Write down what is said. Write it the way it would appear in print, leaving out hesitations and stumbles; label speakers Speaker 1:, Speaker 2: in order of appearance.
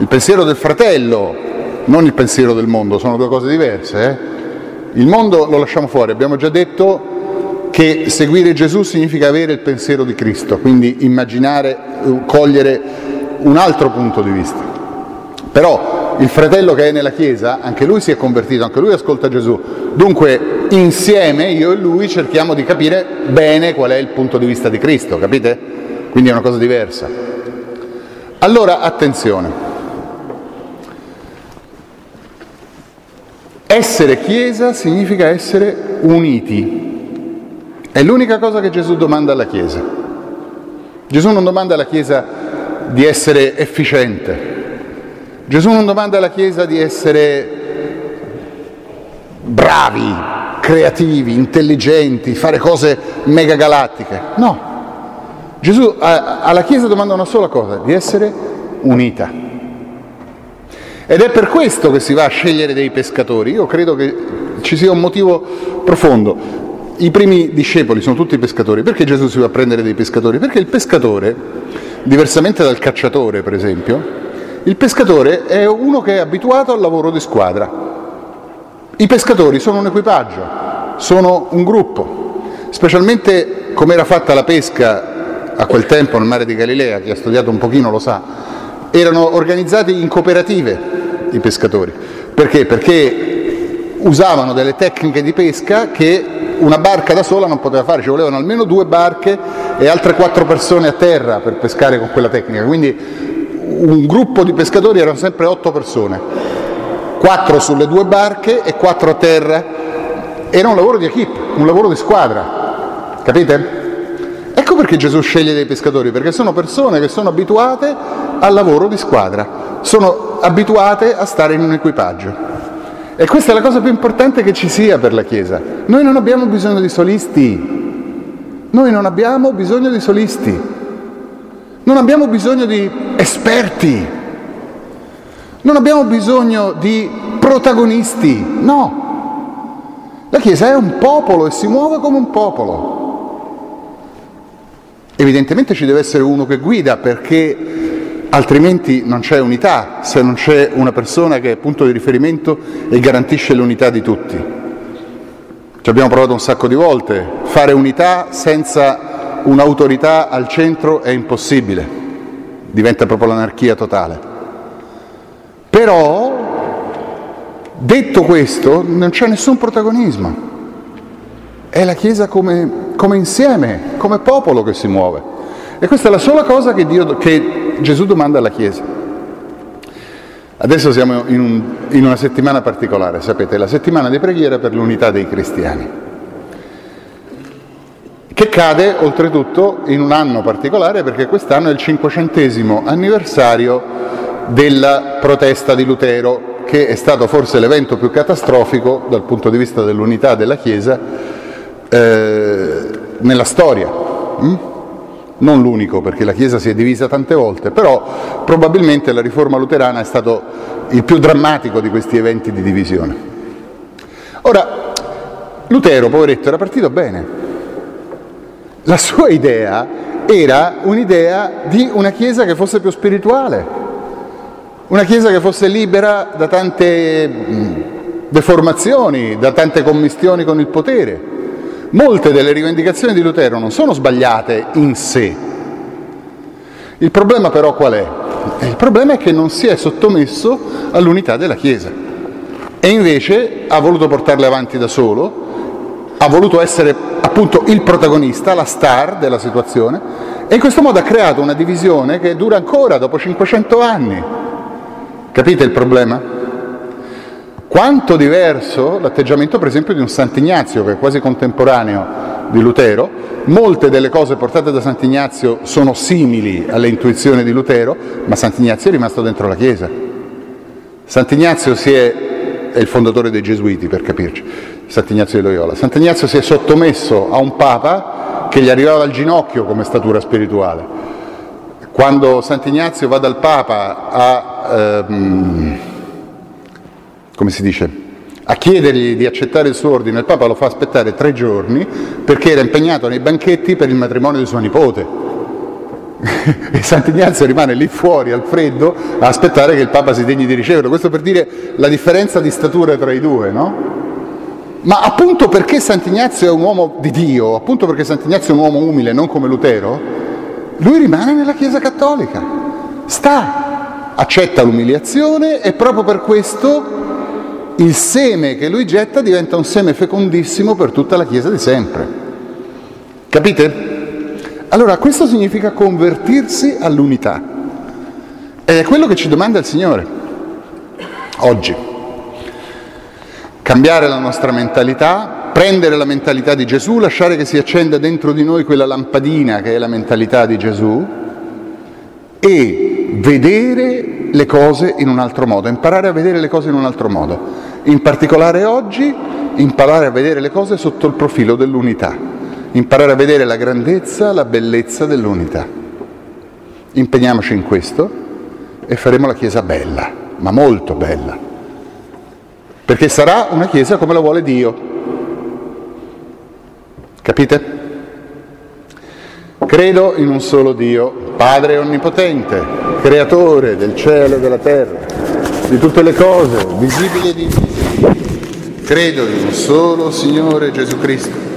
Speaker 1: pensiero del fratello, non il pensiero del mondo, sono due cose diverse. Il mondo lo lasciamo fuori, abbiamo già detto che seguire Gesù significa avere il pensiero di Cristo, quindi immaginare, cogliere un altro punto di vista. Però il fratello che è nella Chiesa, anche lui si è convertito, anche lui ascolta Gesù. Dunque, insieme, io e lui, cerchiamo di capire bene qual è il punto di vista di Cristo, capite? Quindi è una cosa diversa. Allora, attenzione. Essere Chiesa significa essere uniti. È l'unica cosa che Gesù domanda alla Chiesa. Gesù non domanda alla Chiesa di essere efficiente. Gesù non domanda alla Chiesa di essere bravi, creativi, intelligenti, fare cose mega galattiche. No. Gesù alla Chiesa domanda una sola cosa, di essere unita. Ed è per questo che si va a scegliere dei pescatori. Io credo che ci sia un motivo profondo. I primi discepoli sono tutti pescatori. Perché Gesù si va a prendere dei pescatori? Perché il pescatore, diversamente dal cacciatore per esempio, il pescatore è uno che è abituato al lavoro di squadra. I pescatori sono un equipaggio, sono un gruppo, specialmente come era fatta la pesca a quel tempo nel mare di Galilea, chi ha studiato un pochino lo sa, erano organizzati in cooperative i pescatori. Perché? Perché usavano delle tecniche di pesca che una barca da sola non poteva fare, ci volevano almeno 2 barche e altre 4 persone a terra per pescare con quella tecnica, quindi un gruppo di pescatori erano sempre 8 persone, 4 sulle 2 barche e 4 a terra. Era un lavoro di equipe, un lavoro di squadra, capite? Ecco perché Gesù sceglie dei pescatori, perché sono persone che sono abituate al lavoro di squadra, sono abituate a stare in un equipaggio. E questa è la cosa più importante che ci sia per la Chiesa. Noi non abbiamo bisogno di solisti, noi non abbiamo bisogno di solisti. Non abbiamo bisogno di esperti, non abbiamo bisogno di protagonisti, no. La Chiesa è un popolo e si muove come un popolo. Evidentemente ci deve essere uno che guida, perché altrimenti non c'è unità, se non c'è una persona che è punto di riferimento e garantisce l'unità di tutti. Ci abbiamo provato un sacco di volte, fare unità senza un'autorità al centro è impossibile, diventa proprio l'anarchia totale. Però, detto questo, non c'è nessun protagonismo. È la Chiesa come insieme, come popolo che si muove. E questa è la sola cosa che Gesù domanda alla Chiesa. Adesso siamo in una settimana particolare, sapete, la settimana di preghiera per l'unità dei cristiani, che cade oltretutto in un anno particolare, perché quest'anno è il 500° anniversario della protesta di Lutero, che è stato forse l'evento più catastrofico dal punto di vista dell'unità della Chiesa nella storia. Non l'unico, perché la Chiesa si è divisa tante volte, però probabilmente la riforma luterana è stato il più drammatico di questi eventi di divisione. Ora, Lutero, poveretto, era partito bene. La sua idea era un'idea di una Chiesa che fosse più spirituale, una Chiesa che fosse libera da tante deformazioni, da tante commistioni con il potere. Molte delle rivendicazioni di Lutero non sono sbagliate in sé. Il problema però qual è? Il problema è che non si è sottomesso all'unità della Chiesa e invece ha voluto portarle avanti da solo, ha voluto essere appunto il protagonista, la star della situazione, e in questo modo ha creato una divisione che dura ancora dopo 500 anni. Capite il problema? Quanto diverso l'atteggiamento per esempio di un Sant'Ignazio, che è quasi contemporaneo di Lutero. Molte delle cose portate da Sant'Ignazio sono simili alle intuizioni di Lutero, ma Sant'Ignazio è rimasto dentro la Chiesa. Sant'Ignazio è il fondatore dei Gesuiti, per capirci, Sant'Ignazio di Loyola. Sant'Ignazio si è sottomesso a un papa che gli arrivava al ginocchio come statura spirituale. Quando Sant'Ignazio va dal papa a chiedergli di accettare il suo ordine, il papa lo fa aspettare 3 giorni perché era impegnato nei banchetti per il matrimonio di sua nipote. E Sant'Ignazio rimane lì fuori al freddo a aspettare che il Papa si degni di riceverlo. Questo per dire la differenza di statura tra i due, no? Ma appunto perché Sant'Ignazio è un uomo di Dio, appunto perché Sant'Ignazio è un uomo umile, non come Lutero, lui rimane nella Chiesa Cattolica, accetta l'umiliazione e proprio per questo il seme che lui getta diventa un seme fecondissimo per tutta la Chiesa di sempre. Capite? Allora, questo significa convertirsi all'unità. Ed è quello che ci domanda il Signore oggi. Cambiare la nostra mentalità, prendere la mentalità di Gesù, lasciare che si accenda dentro di noi quella lampadina che è la mentalità di Gesù e vedere le cose in un altro modo, imparare a vedere le cose in un altro modo. In particolare oggi, imparare a vedere le cose sotto il profilo dell'unità. Imparare a vedere la grandezza, la bellezza dell'unità. Impegniamoci in questo e faremo la Chiesa bella, ma molto bella, perché sarà una Chiesa come la vuole Dio. Capite? Credo in un solo Dio, Padre onnipotente, creatore del cielo e della terra, di tutte le cose, visibili ed invisibili. Credo in un solo Signore Gesù Cristo,